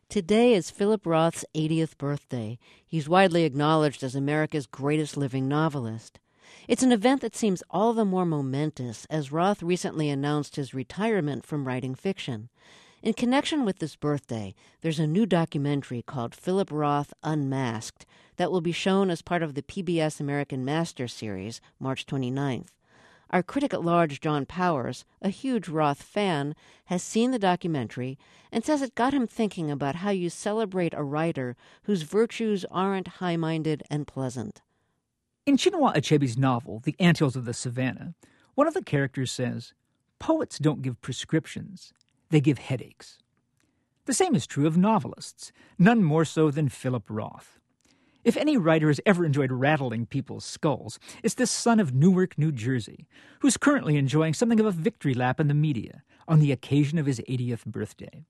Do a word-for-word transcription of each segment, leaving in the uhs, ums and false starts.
Today is Philip Roth's eightieth birthday. He's widely acknowledged as America's greatest living novelist. It's an event that seems all the more momentous as Roth recently announced his retirement from writing fiction. In connection with this birthday, there's a new documentary called Philip Roth Unmasked that will be shown as part of the P B S American Master series, March twenty-ninth. Our critic at large, John Powers, a huge Roth fan, has seen the documentary and says it got him thinking about how you celebrate a writer whose virtues aren't high-minded and pleasant. In Chinua Achebe's novel, The Anthills of the Savannah, one of the characters says, "Poets don't give prescriptions, they give headaches." The same is true of novelists, none more so than Philip Roth. If any writer has ever enjoyed rattling people's skulls, it's this son of Newark, New Jersey, who's currently enjoying something of a victory lap in the media on the occasion of his eightieth birthday.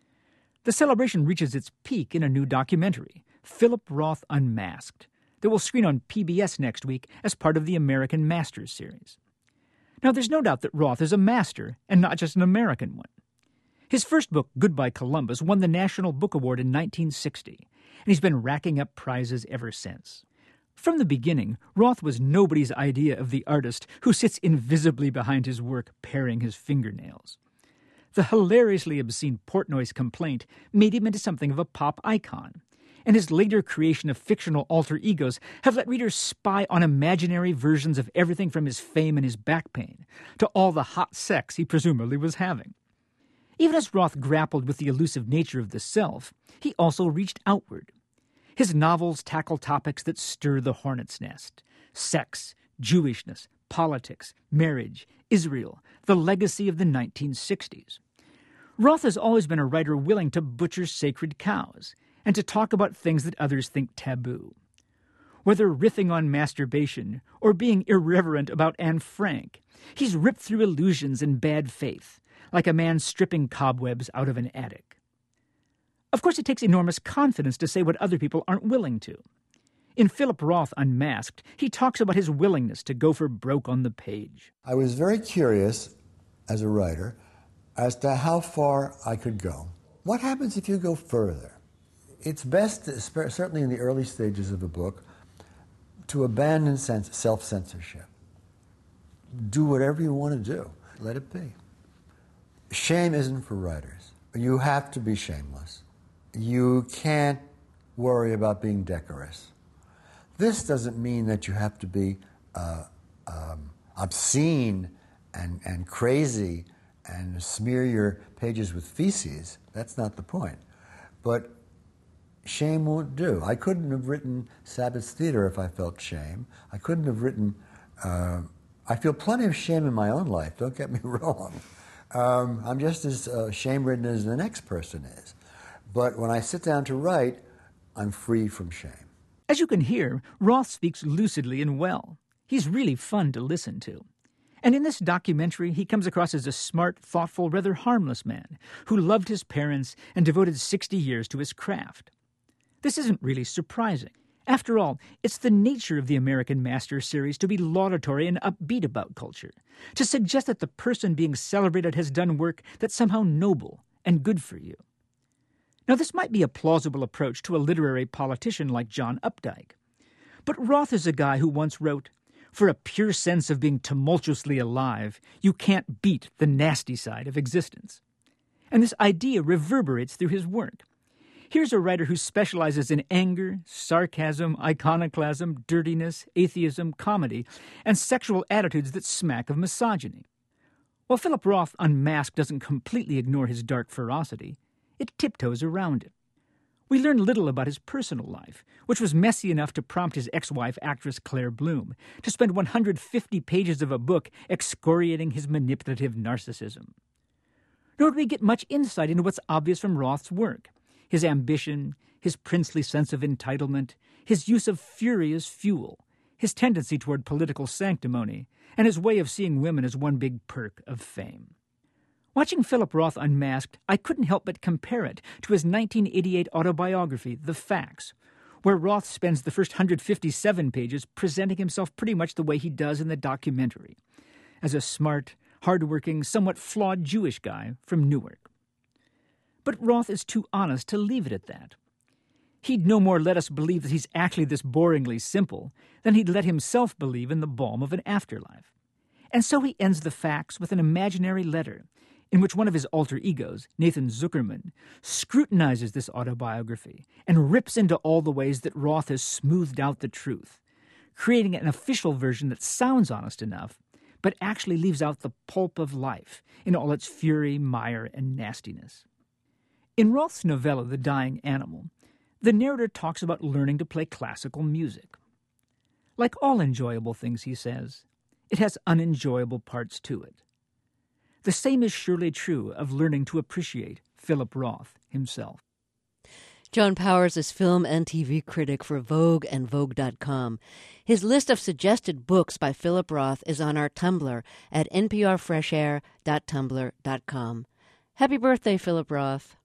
The celebration reaches its peak in a new documentary, Philip Roth Unmasked, that will screen on P B S next week as part of the American Masters series. Now, there's no doubt that Roth is a master, and not just an American one. His first book, Goodbye Columbus, won the National Book Award in nineteen sixty, and he's been racking up prizes ever since. From the beginning, Roth was nobody's idea of the artist who sits invisibly behind his work paring his fingernails. The hilariously obscene Portnoy's Complaint made him into something of a pop icon, and his later creation of fictional alter egos have let readers spy on imaginary versions of everything from his fame and his back pain to all the hot sex he presumably was having. Even as Roth grappled with the elusive nature of the self, he also reached outward. His novels tackle topics that stir the hornet's nest: sex, Jewishness, politics, marriage, Israel, the legacy of the nineteen sixties. Roth has always been a writer willing to butcher sacred cows and to talk about things that others think taboo. Whether riffing on masturbation or being irreverent about Anne Frank, he's ripped through illusions and bad faith, like a man stripping cobwebs out of an attic. Of course, it takes enormous confidence to say what other people aren't willing to. In Philip Roth Unmasked, he talks about his willingness to go for broke on the page. I was very curious, as a writer, as to how far I could go. What happens if you go further? It's best, certainly in the early stages of a book, to abandon self-censorship. Do whatever you want to do. Let it be. Shame isn't for writers. You have to be shameless. You can't worry about being decorous. This doesn't mean that you have to be uh, um, obscene and, and crazy and smear your pages with feces. That's not the point. But shame won't do. I couldn't have written Sabbath's Theater if I felt shame. I couldn't have written... Uh, I feel plenty of shame in my own life, don't get me wrong. Um, I'm just as uh, shame-ridden as the next person is. But when I sit down to write, I'm free from shame. As you can hear, Roth speaks lucidly and well. He's really fun to listen to. And in this documentary, he comes across as a smart, thoughtful, rather harmless man who loved his parents and devoted sixty years to his craft. This isn't really surprising. After all, it's the nature of the American Masters series to be laudatory and upbeat about culture, to suggest that the person being celebrated has done work that's somehow noble and good for you. Now, this might be a plausible approach to a literary politician like John Updike. But Roth is a guy who once wrote, "For a pure sense of being tumultuously alive, you can't beat the nasty side of existence." And this idea reverberates through his work. Here's a writer who specializes in anger, sarcasm, iconoclasm, dirtiness, atheism, comedy, and sexual attitudes that smack of misogyny. While Philip Roth Unmasked doesn't completely ignore his dark ferocity, it tiptoes around it. We learn little about his personal life, which was messy enough to prompt his ex-wife, actress Claire Bloom, to spend one hundred fifty pages of a book excoriating his manipulative narcissism. Nor do we get much insight into what's obvious from Roth's work: his ambition, his princely sense of entitlement, his use of fury as fuel, his tendency toward political sanctimony, and his way of seeing women as one big perk of fame. Watching Philip Roth Unmasked, I couldn't help but compare it to his nineteen eighty-eight autobiography, The Facts, where Roth spends the first one hundred fifty-seven pages presenting himself pretty much the way he does in the documentary, as a smart, hard-working, somewhat flawed Jewish guy from Newark. But Roth is too honest to leave it at that. He'd no more let us believe that he's actually this boringly simple than he'd let himself believe in the balm of an afterlife. And so he ends the facts with an imaginary letter in which one of his alter egos, Nathan Zuckerman, scrutinizes this autobiography and rips into all the ways that Roth has smoothed out the truth, creating an official version that sounds honest enough, but actually leaves out the pulp of life in all its fury, mire, and nastiness. In Roth's novella, The Dying Animal, the narrator talks about learning to play classical music. Like all enjoyable things, he says, it has unenjoyable parts to it. The same is surely true of learning to appreciate Philip Roth himself. John Powers is film and T V critic for Vogue and Vogue dot com. His list of suggested books by Philip Roth is on our Tumblr at n p r fresh air dot tumblr dot com. Happy birthday, Philip Roth.